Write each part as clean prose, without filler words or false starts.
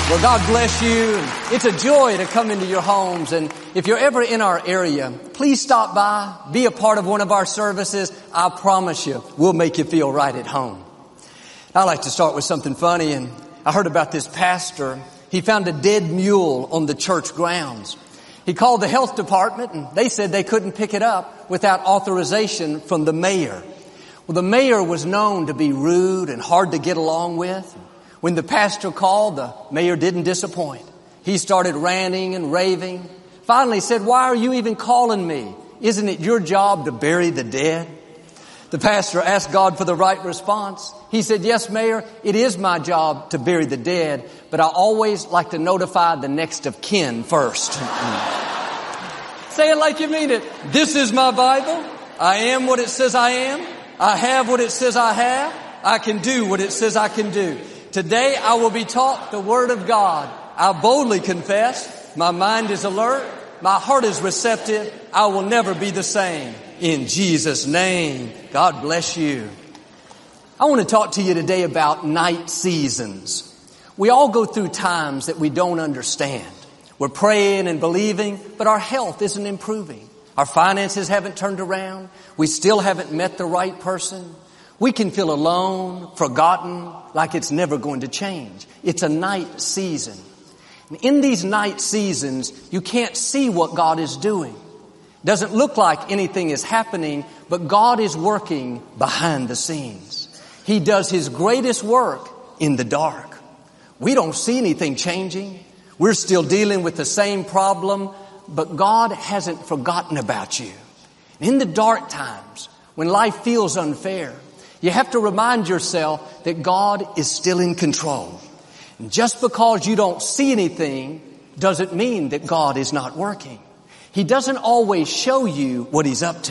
Well, God bless you. It's a joy to come into your homes. And if you're ever in our area, please stop by, be a part of one of our services. I promise you, we'll make you feel right at home. I like to start with something funny. And I heard about this pastor. He found a dead mule on the church grounds. He called the health department and they said they couldn't pick it up without authorization from the mayor. Well, the mayor was known to be rude and hard to get along with. When the pastor called, the mayor didn't disappoint. He started ranting and raving. Finally said, "Why are you even calling me? Isn't it your job to bury the dead?" The pastor asked God for the right response. He said, "Yes, Mayor, it is my job to bury the dead, but I always like to notify the next of kin first." Say it like you mean it. This is my Bible. I am what it says I am. I have what it says I have. I can do what it says I can do. Today I will be taught the Word of God. I boldly confess. My mind is alert. My heart is receptive. I will never be the same. In Jesus' name, God bless you. I want to talk to you today about night seasons. We all go through times that we don't understand. We're praying and believing, but our health isn't improving. Our finances haven't turned around. We still haven't met the right person. We can feel alone, forgotten, like it's never going to change. It's a night season. In these night seasons, you can't see what God is doing. Doesn't look like anything is happening, but God is working behind the scenes. He does His greatest work in the dark. We don't see anything changing. We're still dealing with the same problem, but God hasn't forgotten about you. In the dark times, when life feels unfair, you have to remind yourself that God is still in control. And just because you don't see anything doesn't mean that God is not working. He doesn't always show you what He's up to.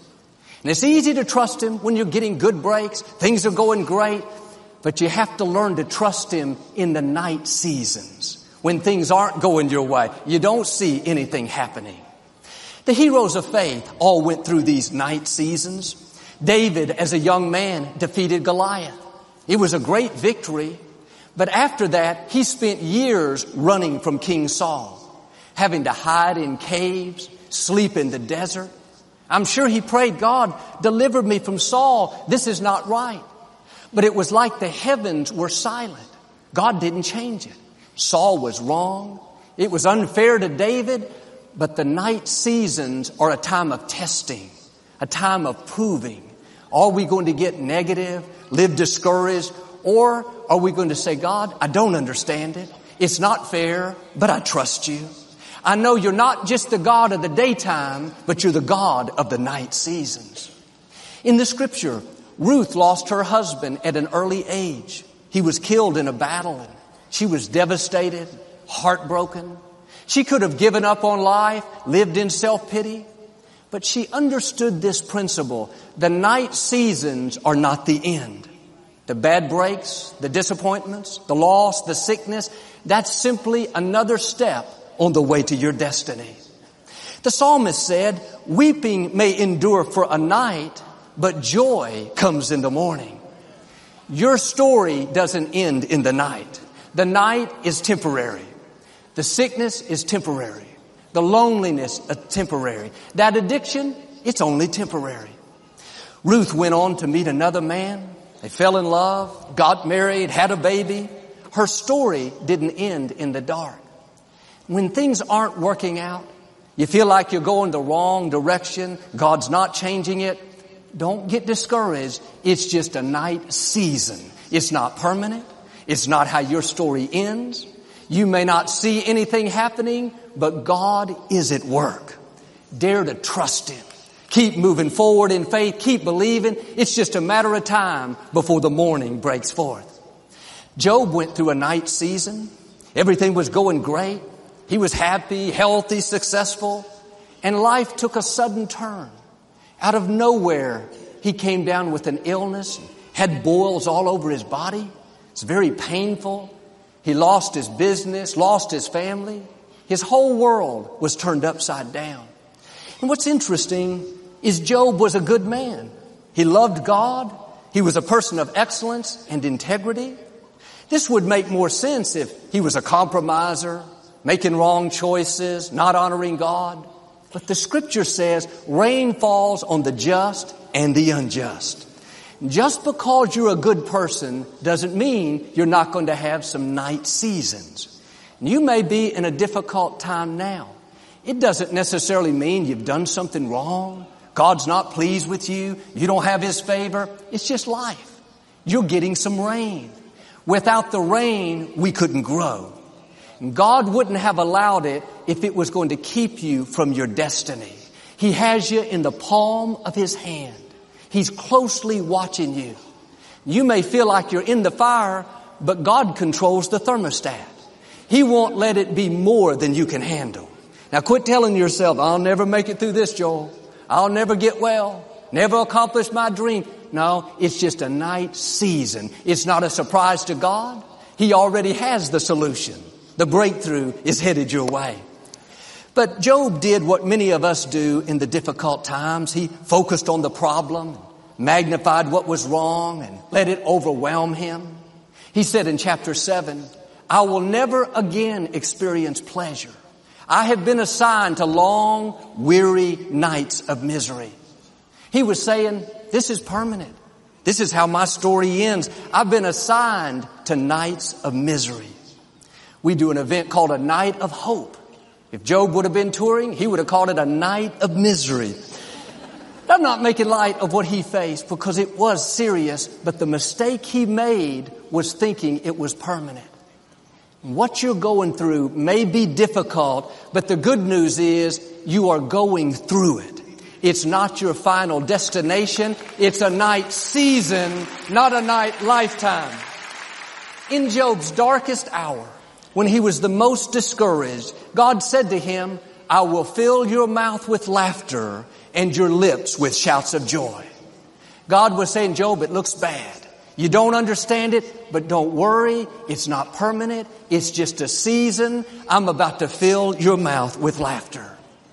And it's easy to trust Him when you're getting good breaks, things are going great, but you have to learn to trust Him in the night seasons. When things aren't going your way, you don't see anything happening. The heroes of faith all went through these night seasons. David, as a young man, defeated Goliath. It was a great victory, but after that, he spent years running from King Saul, having to hide in caves, sleep in the desert. I'm sure he prayed, "God, deliver me from Saul. This is not right." But it was like the heavens were silent. God didn't change it. Saul was wrong. It was unfair to David, but the night seasons are a time of testing, a time of proving. Are we going to get negative, live discouraged, or are we going to say, "God, I don't understand it. It's not fair, but I trust you. I know you're not just the God of the daytime, but you're the God of the night seasons." In the scripture, Ruth lost her husband at an early age. He was killed in a battle, and she was devastated, heartbroken. She could have given up on life, lived in self-pity. But she understood this principle. The night seasons are not the end. The bad breaks, the disappointments, the loss, the sickness, that's simply another step on the way to your destiny. The psalmist said, "Weeping may endure for a night, but joy comes in the morning." Your story doesn't end in the night. The night is temporary. The sickness is temporary. The loneliness is temporary. That addiction, it's only temporary. Ruth went on to meet another man. They fell in love, got married, had a baby. Her story didn't end in the dark. When things aren't working out, you feel like you're going the wrong direction, God's not changing it, don't get discouraged. It's just a night season. It's not permanent. It's not how your story ends. You may not see anything happening, but God is at work. Dare to trust Him. Keep moving forward in faith. Keep believing. It's just a matter of time before the morning breaks forth. Job went through a night season. Everything was going great. He was happy, healthy, successful. And life took a sudden turn. Out of nowhere, he came down with an illness, had boils all over his body. It's very painful. He lost his business, lost his family. His whole world was turned upside down. And what's interesting is Job was a good man. He loved God. He was a person of excellence and integrity. This would make more sense if he was a compromiser, making wrong choices, not honoring God. But the Scripture says rain falls on the just and the unjust. Just because you're a good person doesn't mean you're not going to have some night seasons. You may be in a difficult time now. It doesn't necessarily mean you've done something wrong. God's not pleased with you. You don't have His favor. It's just life. You're getting some rain. Without the rain, we couldn't grow. God wouldn't have allowed it if it was going to keep you from your destiny. He has you in the palm of His hand. He's closely watching you. You may feel like you're in the fire, but God controls the thermostat. He won't let it be more than you can handle. Now quit telling yourself, I'll never make it through this, Joel. I'll never get well. Never accomplish my dream. No, it's just a night season. It's not a surprise to God. He already has the solution. The breakthrough is headed your way. But Job did what many of us do in the difficult times. He focused on the problem, magnified what was wrong, and let it overwhelm him. He said in chapter 7, I will never again experience pleasure. I have been assigned to long, weary nights of misery. He was saying, this is permanent. This is how my story ends. I've been assigned to nights of misery. We do an event called a Night of Hope. If Job would have been touring, he would have called it a night of misery. I'm not making light of what he faced because it was serious, but the mistake he made was thinking it was permanent. What you're going through may be difficult, but the good news is you are going through it. It's not your final destination. It's a night season, not a night lifetime. In Job's darkest hour, when he was the most discouraged, God said to him, I will fill your mouth with laughter and your lips with shouts of joy. God was saying, Job, it looks bad. You don't understand it, but don't worry. It's not permanent. It's just a season. I'm about to fill your mouth with laughter.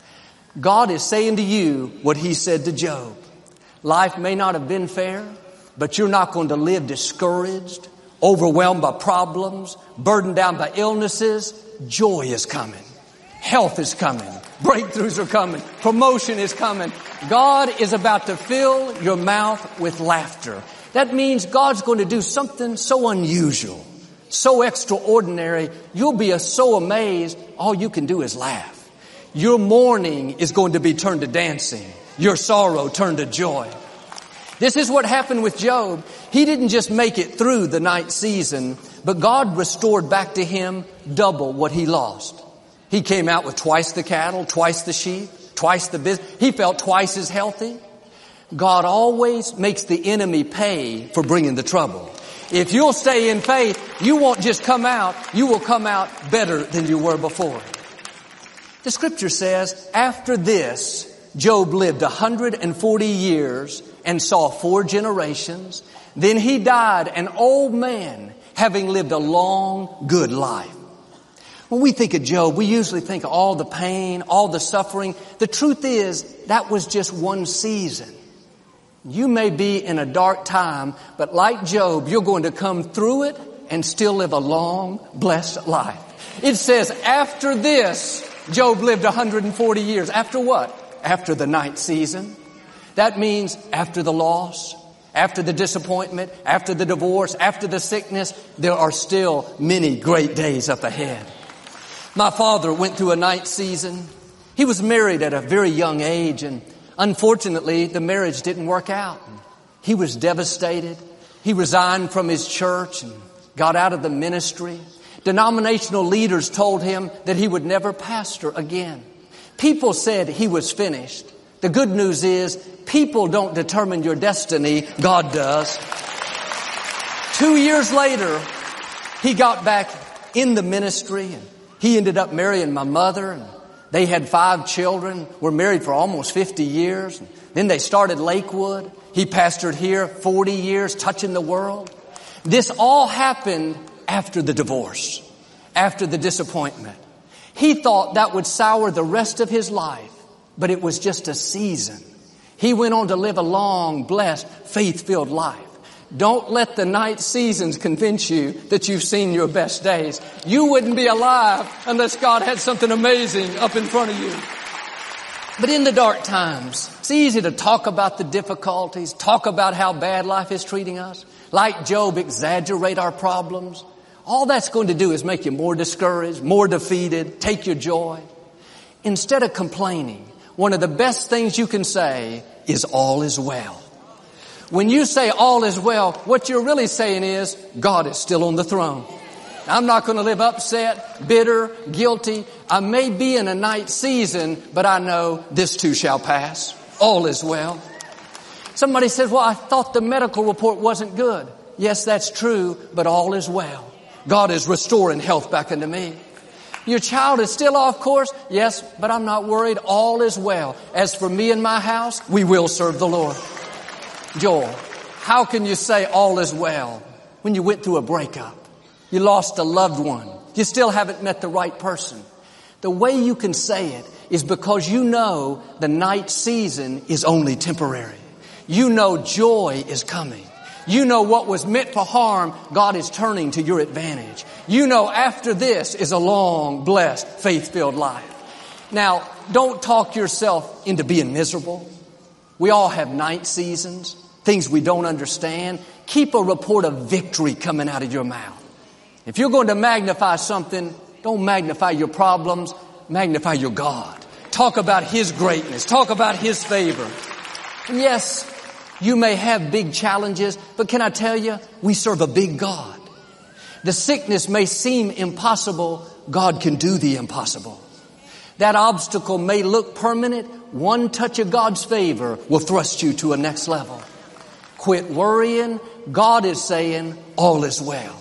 God is saying to you what He said to Job. Life may not have been fair, but you're not going to live discouraged, overwhelmed by problems, burdened down by illnesses. Joy is coming. Health is coming. Breakthroughs are coming. Promotion is coming. God is about to fill your mouth with laughter. That means God's going to do something so unusual, so extraordinary. You'll be so amazed, all you can do is laugh. Your mourning is going to be turned to dancing. Your sorrow turned to joy. This is what happened with Job. He didn't just make it through the night season, but God restored back to him double what he lost. He came out with twice the cattle, twice the sheep, twice the business. He felt twice as healthy. God always makes the enemy pay for bringing the trouble. If you'll stay in faith, you won't just come out, you will come out better than you were before. The Scripture says, after this, Job lived 140 years and saw 4 generations. Then he died an old man, having lived a long, good life. When we think of Job, we usually think of all the pain, all the suffering. The truth is, that was just one season. You may be in a dark time, but like Job, you're going to come through it and still live a long, blessed life. It says, after this, Job lived 140 years. After what? After the night season. That means after the loss, after the disappointment, after the divorce, after the sickness, there are still many great days up ahead. My father went through a night season. He was married at a very young age, and unfortunately, the marriage didn't work out. He was devastated. He resigned from his church and got out of the ministry. Denominational leaders told him that he would never pastor again. People said he was finished. The good news is, people don't determine your destiny. God does. 2 years later, he got back in the ministry, and he ended up marrying my mother, and they had 5 children, were married for almost 50 years. Then they started Lakewood. He pastored here 40 years, touching the world. This all happened after the divorce, after the disappointment. He thought that would sour the rest of his life, but it was just a season. He went on to live a long, blessed, faith-filled life. Don't let the night seasons convince you that you've seen your best days. You wouldn't be alive unless God had something amazing up in front of you. But in the dark times, it's easy to talk about the difficulties, talk about how bad life is treating us. Like Job, exaggerate our problems. All that's going to do is make you more discouraged, more defeated, take your joy. Instead of complaining, one of the best things you can say is all is well. When you say all is well, what you're really saying is God is still on the throne. I'm not going to live upset, bitter, guilty. I may be in a night season, but I know this too shall pass. All is well. Somebody says, well, I thought the medical report wasn't good. Yes, that's true, but all is well. God is restoring health back into me. Your child is still off course? Yes, but I'm not worried. All is well. As for me and my house, we will serve the Lord. Joel, how can you say all is well when you went through a breakup? You lost a loved one. You still haven't met the right person. The way you can say it is because you know the night season is only temporary. You know joy is coming. You know what was meant for harm, God is turning to your advantage. You know after this is a long, blessed, faith-filled life. Now, don't talk yourself into being miserable. We all have night seasons, things we don't understand. Keep a report of victory coming out of your mouth. If you're going to magnify something, don't magnify your problems, magnify your God. Talk about His greatness. Talk about His favor. And yes, you may have big challenges, but can I tell you, we serve a big God. The sickness may seem impossible. God can do the impossible. That obstacle may look permanent. One touch of God's favor will thrust you to a next level. Quit worrying. God is saying, all is well.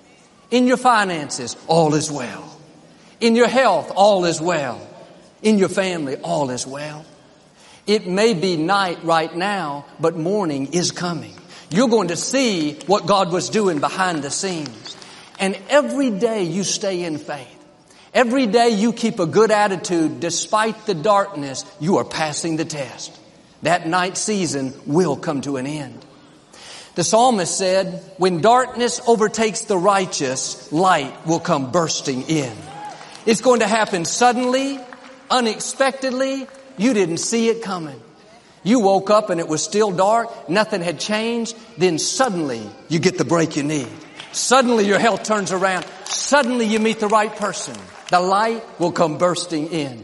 In your finances, all is well. In your health, all is well. In your family, all is well. It may be night right now, but morning is coming. You're going to see what God was doing behind the scenes. And every day you stay in faith. Every day you keep a good attitude despite the darkness, you are passing the test. That night season will come to an end. The psalmist said, when darkness overtakes the righteous, light will come bursting in. It's going to happen suddenly, unexpectedly. You didn't see it coming. You woke up and it was still dark. Nothing had changed. Then suddenly you get the break you need. Suddenly your health turns around. Suddenly you meet the right person. The light will come bursting in.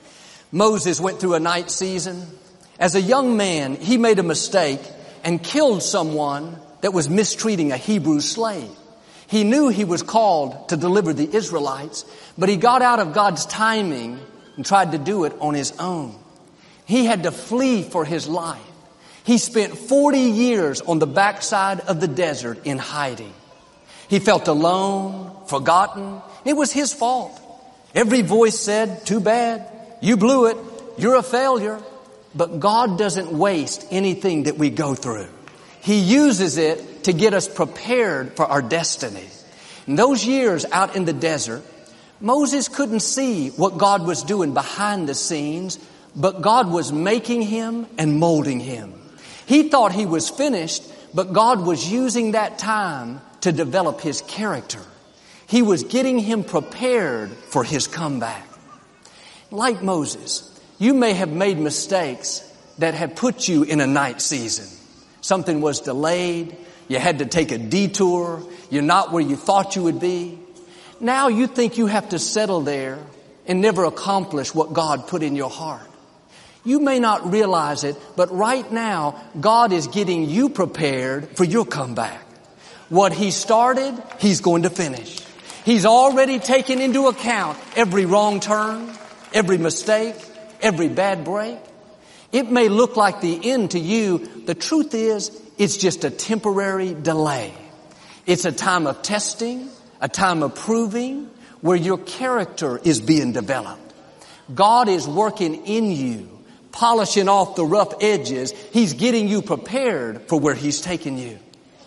Moses went through a night season. As a young man, he made a mistake and killed someone that was mistreating a Hebrew slave. He knew he was called to deliver the Israelites, but he got out of God's timing and tried to do it on his own. He had to flee for his life. He spent 40 years on the backside of the desert in hiding. He felt alone, forgotten. It was his fault. Every voice said, too bad, you blew it, you're a failure. But God doesn't waste anything that we go through. He uses it to get us prepared for our destiny. In those years out in the desert, Moses couldn't see what God was doing behind the scenes, but God was making him and molding him. He thought he was finished, but God was using that time to develop his character. He was getting him prepared for his comeback. Like Moses, you may have made mistakes that have put you in a night season. Something was delayed. You had to take a detour. You're not where you thought you would be. Now you think you have to settle there and never accomplish what God put in your heart. You may not realize it, but right now, God is getting you prepared for your comeback. What He started, He's going to finish. He's already taken into account every wrong turn, every mistake, every bad break. It may look like the end to you. The truth is, it's just a temporary delay. It's a time of testing, a time of proving, where your character is being developed. God is working in you, polishing off the rough edges. He's getting you prepared for where He's taking you.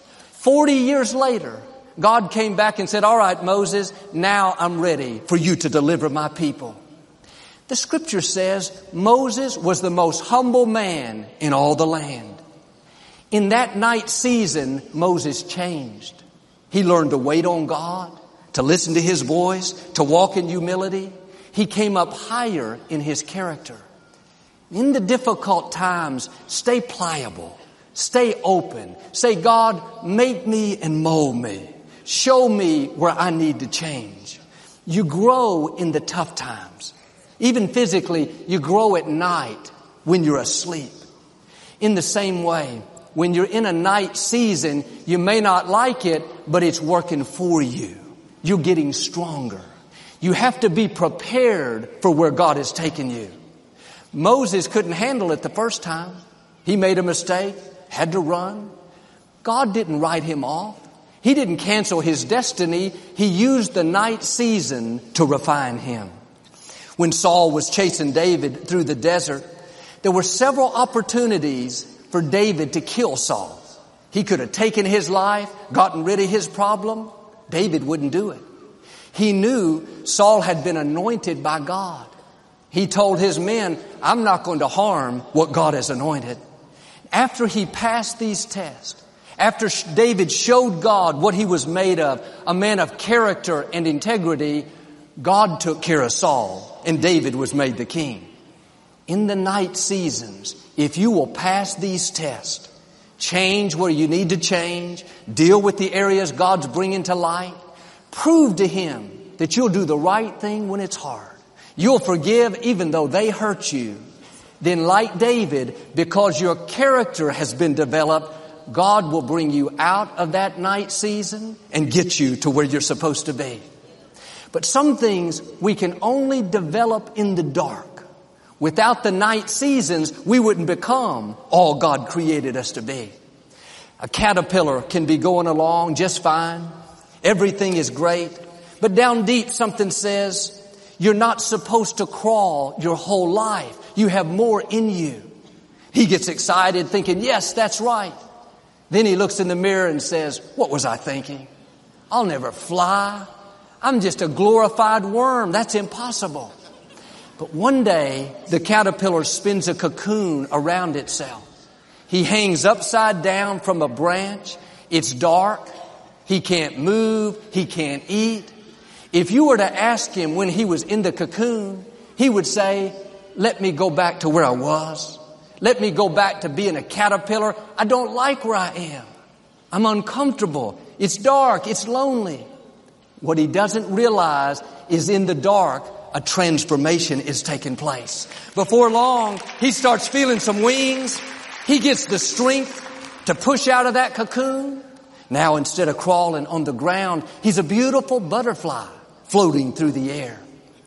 40 years later, God came back and said, all right, Moses, now I'm ready for you to deliver my people. The scripture says Moses was the most humble man in all the land. In that night season, Moses changed. He learned to wait on God, to listen to His voice, to walk in humility. He came up higher in his character. In the difficult times, stay pliable, stay open. Say, God, make me and mold me. Show me where I need to change. You grow in the tough times. Even physically, you grow at night when you're asleep. In the same way, when you're in a night season, you may not like it, but it's working for you. You're getting stronger. You have to be prepared for where God has taken you. Moses couldn't handle it the first time. He made a mistake, had to run. God didn't write him off. He didn't cancel his destiny. He used the night season to refine him. When Saul was chasing David through the desert, there were several opportunities for David to kill Saul. He could have taken his life, gotten rid of his problem. David wouldn't do it. He knew Saul had been anointed by God. He told his men, I'm not going to harm what God has anointed. After he passed these tests, after David showed God what he was made of, a man of character and integrity, God took care of Saul and David was made the king. In the night seasons, if you will pass these tests, change where you need to change, deal with the areas God's bringing to light, prove to Him that you'll do the right thing when it's hard. You'll forgive even though they hurt you. Then like David, because your character has been developed, God will bring you out of that night season and get you to where you're supposed to be. But some things we can only develop in the dark. Without the night seasons, we wouldn't become all God created us to be. A caterpillar can be going along just fine. Everything is great. But down deep something says, you're not supposed to crawl your whole life. You have more in you. He gets excited thinking, yes, that's right. Then he looks in the mirror and says, what was I thinking? I'll never fly. I'm just a glorified worm. That's impossible. But one day, the caterpillar spins a cocoon around itself. He hangs upside down from a branch. It's dark. He can't move. He can't eat. If you were to ask him when he was in the cocoon, he would say, let me go back to where I was. Let me go back to being a caterpillar. I don't like where I am. I'm uncomfortable. It's dark. It's lonely. What he doesn't realize is in the dark, a transformation is taking place. Before long, he starts feeling some wings. He gets the strength to push out of that cocoon. Now, instead of crawling on the ground, he's a beautiful butterfly floating through the air.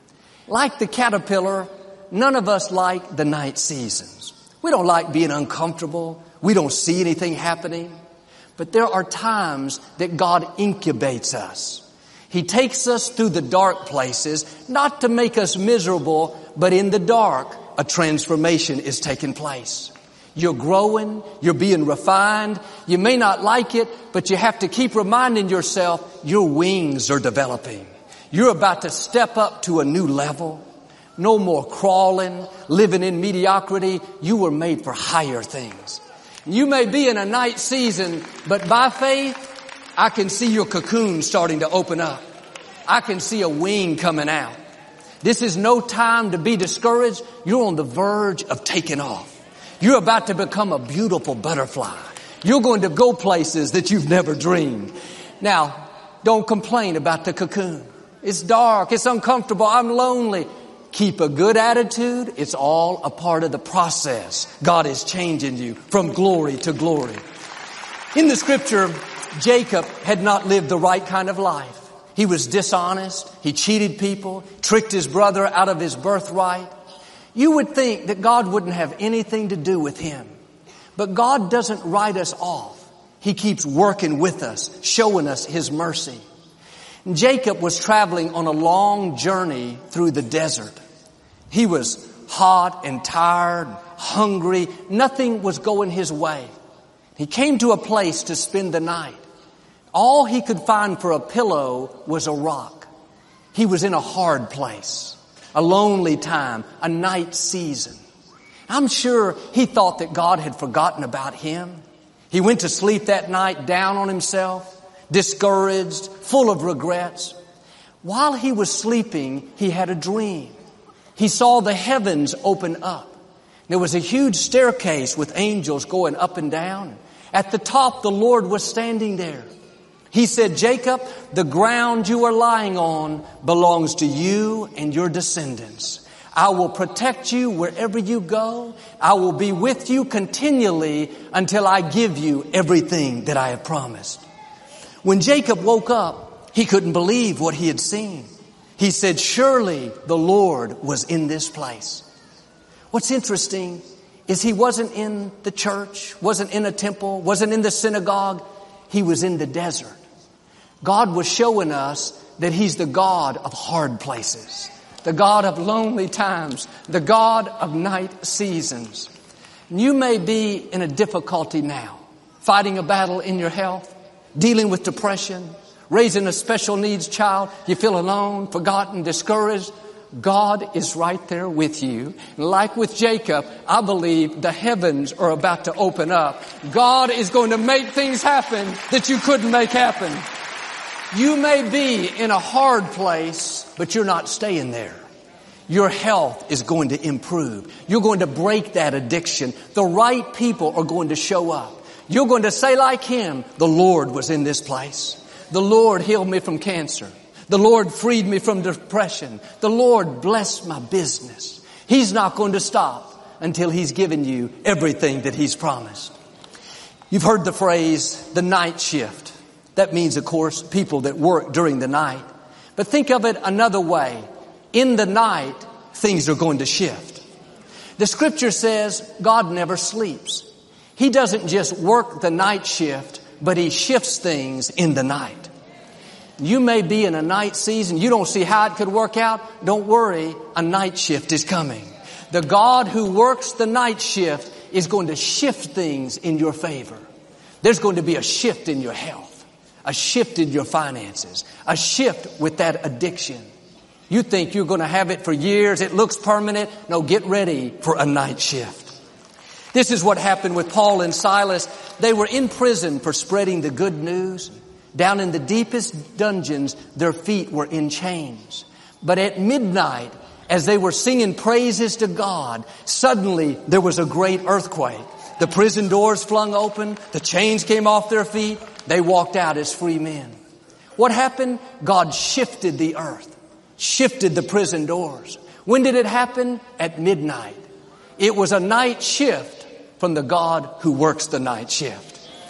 Like the caterpillar, none of us like the night seasons. We don't like being uncomfortable. We don't see anything happening. But there are times that God incubates us. He takes us through the dark places, not to make us miserable, but in the dark, a transformation is taking place. You're growing, you're being refined. You may not like it, but you have to keep reminding yourself your wings are developing. You're about to step up to a new level. No more crawling, living in mediocrity. You were made for higher things. You may be in a night season, but by faith, I can see your cocoon starting to open up. I can see a wing coming out. This is no time to be discouraged. You're on the verge of taking off. You're about to become a beautiful butterfly. You're going to go places that you've never dreamed. Now, don't complain about the cocoon. It's dark. It's uncomfortable. I'm lonely. Keep a good attitude. It's all a part of the process. God is changing you from glory to glory. In the scripture, Jacob had not lived the right kind of life. He was dishonest. He cheated people, tricked his brother out of his birthright. You would think that God wouldn't have anything to do with him. But God doesn't write us off. He keeps working with us, showing us His mercy. And Jacob was traveling on a long journey through the desert. He was hot and tired, hungry. Nothing was going his way. He came to a place to spend the night. All he could find for a pillow was a rock. He was in a hard place, a lonely time, a night season. I'm sure he thought that God had forgotten about him. He went to sleep that night down on himself, discouraged, full of regrets. While he was sleeping, he had a dream. He saw the heavens open up. There was a huge staircase with angels going up and down. At the top, the Lord was standing there. He said, Jacob, the ground you are lying on belongs to you and your descendants. I will protect you wherever you go. I will be with you continually until I give you everything that I have promised. When Jacob woke up, he couldn't believe what he had seen. He said, surely the Lord was in this place. What's interesting is he wasn't in the church, wasn't in a temple, wasn't in the synagogue. He was in the desert. God was showing us that He's the God of hard places, the God of lonely times, the God of night seasons. You may be in a difficulty now, fighting a battle in your health, dealing with depression, raising a special needs child. You feel alone, forgotten, discouraged. God is right there with you. Like with Jacob, I believe the heavens are about to open up. God is going to make things happen that you couldn't make happen. You may be in a hard place, but you're not staying there. Your health is going to improve. You're going to break that addiction. The right people are going to show up. You're going to say like him, the Lord was in this place. The Lord healed me from cancer. The Lord freed me from depression. The Lord blessed my business. He's not going to stop until He's given you everything that He's promised. You've heard the phrase, the night shift. That means, of course, people that work during the night. But think of it another way. In the night, things are going to shift. The scripture says God never sleeps. He doesn't just work the night shift, but He shifts things in the night. You may be in a night season. You don't see how it could work out. Don't worry. A night shift is coming. The God who works the night shift is going to shift things in your favor. There's going to be a shift in your health, a shift in your finances, a shift with that addiction. You think you're going to have it for years. It looks permanent. No, get ready for a night shift. This is what happened with Paul and Silas. They were in prison for spreading the good news. Down in the deepest dungeons, their feet were in chains. But at midnight, as they were singing praises to God, suddenly there was a great earthquake. The prison doors flung open. The chains came off their feet. They walked out as free men. What happened? God shifted the earth, shifted the prison doors. When did it happen? At midnight. It was a night shift from the God who works the night shift.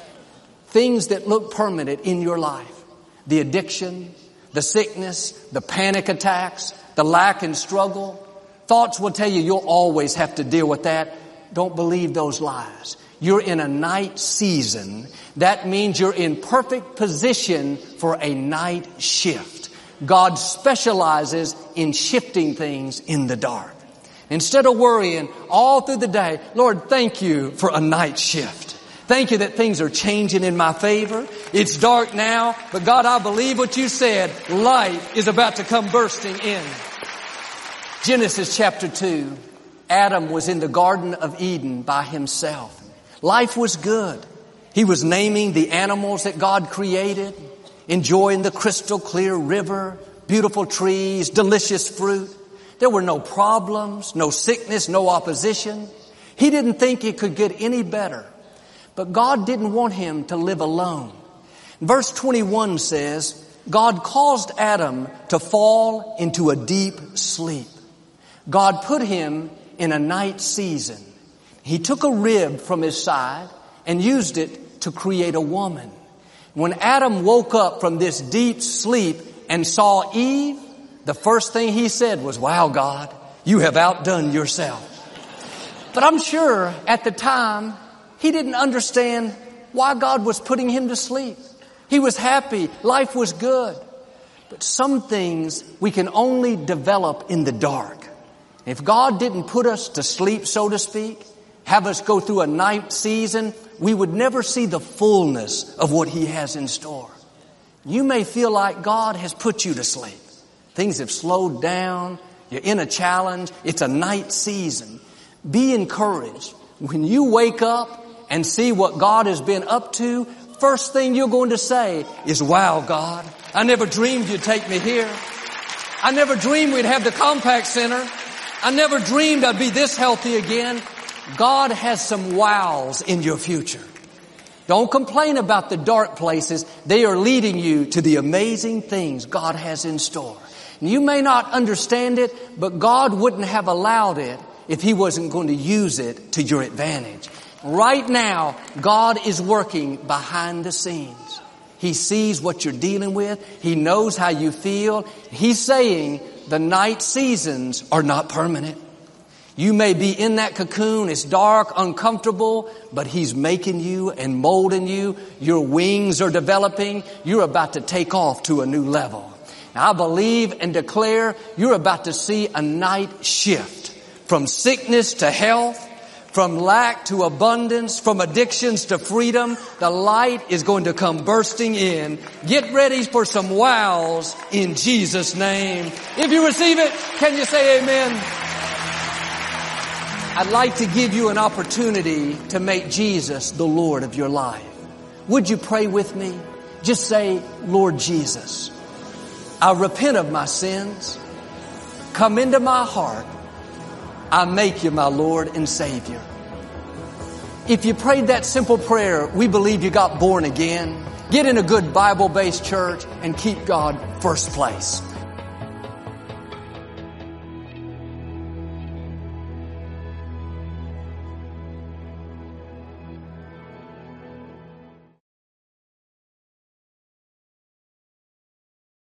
Things that look permanent in your life, the addiction, the sickness, the panic attacks, the lack and struggle, thoughts will tell you you'll always have to deal with that. Don't believe those lies. You're in a night season. That means you're in perfect position for a night shift. God specializes in shifting things in the dark. Instead of worrying all through the day, Lord, thank you for a night shift. Thank you that things are changing in my favor. It's dark now, but God, I believe what you said. Light is about to come bursting in. Genesis chapter 2. Adam was in the Garden of Eden by himself. Life was good. He was naming the animals that God created, enjoying the crystal clear river, beautiful trees, delicious fruit. There were no problems, no sickness, no opposition. He didn't think it could get any better. But God didn't want him to live alone. Verse 21 says, God caused Adam to fall into a deep sleep. God put him in a night season. He took a rib from his side and used it to create a woman. When Adam woke up from this deep sleep and saw Eve, the first thing he said was, wow, God, you have outdone yourself. But I'm sure at the time, he didn't understand why God was putting him to sleep. He was happy. Life was good. But some things we can only develop in the dark. If God didn't put us to sleep, so to speak, have us go through a night season, we would never see the fullness of what He has in store. You may feel like God has put you to sleep. Things have slowed down. You're in a challenge. It's a night season. Be encouraged. When you wake up and see what God has been up to, first thing you're going to say is, wow, God, I never dreamed you'd take me here. I never dreamed we'd have the Compaq Center. I never dreamed I'd be this healthy again. God has some wows in your future. Don't complain about the dark places. They are leading you to the amazing things God has in store. You may not understand it, but God wouldn't have allowed it if He wasn't going to use it to your advantage. Right now, God is working behind the scenes. He sees what you're dealing with. He knows how you feel. He's saying the night seasons are not permanent. You may be in that cocoon. It's dark, uncomfortable, but He's making you and molding you. Your wings are developing. You're about to take off to a new level. Now, I believe and declare you're about to see a night shift from sickness to health, from lack to abundance, from addictions to freedom. The light is going to come bursting in. Get ready for some wows in Jesus' name. If you receive it, can you say amen? I'd like to give you an opportunity to make Jesus the Lord of your life. Would you pray with me? Just say, Lord Jesus, I repent of my sins. Come into my heart. I make you my Lord and Savior. If you prayed that simple prayer, we believe you got born again. Get in a good Bible-based church and keep God first place.